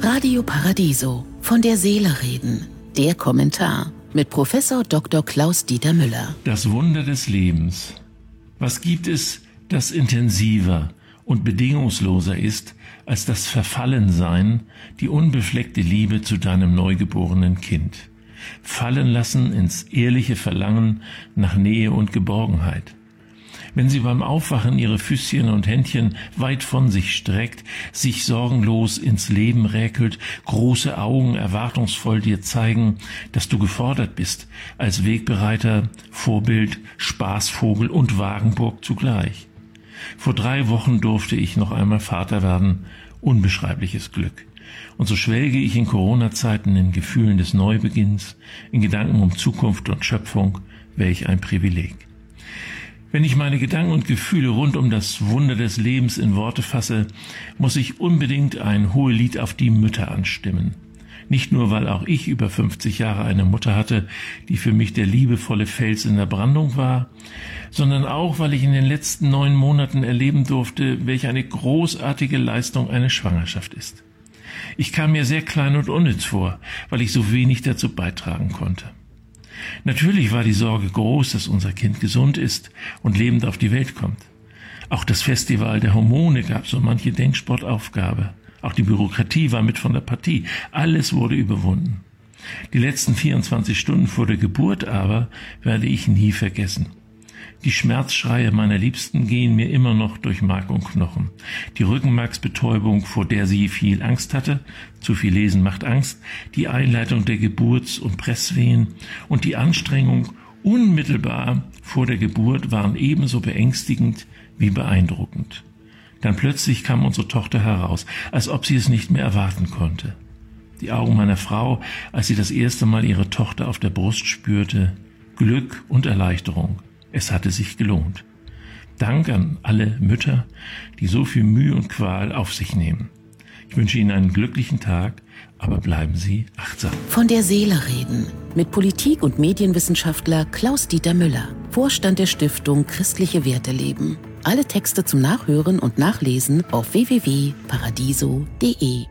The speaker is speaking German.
Radio Paradiso, von der Seele reden. Der Kommentar mit Professor Dr. Klaus-Dieter Müller. Das Wunder des Lebens. Was gibt es, das intensiver und bedingungsloser ist, als das Verfallensein, die unbefleckte Liebe zu deinem neugeborenen Kind? Fallen lassen ins ehrliche Verlangen nach Nähe und Geborgenheit. Wenn sie beim Aufwachen ihre Füßchen und Händchen weit von sich streckt, sich sorgenlos ins Leben räkelt, große Augen erwartungsvoll dir zeigen, dass du gefordert bist, als Wegbereiter, Vorbild, Spaßvogel und Wagenburg zugleich. Vor 3 Wochen durfte ich noch einmal Vater werden, unbeschreibliches Glück. Und so schwelge ich in Corona-Zeiten in Gefühlen des Neubeginns, in Gedanken um Zukunft und Schöpfung, welch ein Privileg. Wenn ich meine Gedanken und Gefühle rund um das Wunder des Lebens in Worte fasse, muss ich unbedingt ein Hohelied auf die Mütter anstimmen. Nicht nur, weil auch ich über 50 Jahre eine Mutter hatte, die für mich der liebevolle Fels in der Brandung war, sondern auch, weil ich in den letzten 9 Monaten erleben durfte, welch eine großartige Leistung eine Schwangerschaft ist. Ich kam mir sehr klein und unnütz vor, weil ich so wenig dazu beitragen konnte. Natürlich war die Sorge groß, dass unser Kind gesund ist und lebend auf die Welt kommt. Auch das Festival der Hormone gab so manche Denksportaufgabe. Auch die Bürokratie war mit von der Partie. Alles wurde überwunden. Die letzten 24 Stunden vor der Geburt aber werde ich nie vergessen. Die Schmerzschreie meiner Liebsten gehen mir immer noch durch Mark und Knochen. Die Rückenmarksbetäubung, vor der sie viel Angst hatte, zu viel Lesen macht Angst, die Einleitung der Geburts- und Presswehen und die Anstrengung unmittelbar vor der Geburt waren ebenso beängstigend wie beeindruckend. Dann plötzlich kam unsere Tochter heraus, als ob sie es nicht mehr erwarten konnte. Die Augen meiner Frau, als sie das erste Mal ihre Tochter auf der Brust spürte, Glück und Erleichterung. Es hatte sich gelohnt. Dank an alle Mütter, die so viel Mühe und Qual auf sich nehmen. Ich wünsche Ihnen einen glücklichen Tag, aber bleiben Sie achtsam. Von der Seele reden mit Politik- und Medienwissenschaftler Klaus-Dieter Müller, Vorstand der Stiftung Christliche Werte leben. Alle Texte zum Nachhören und Nachlesen auf www.paradiso.de.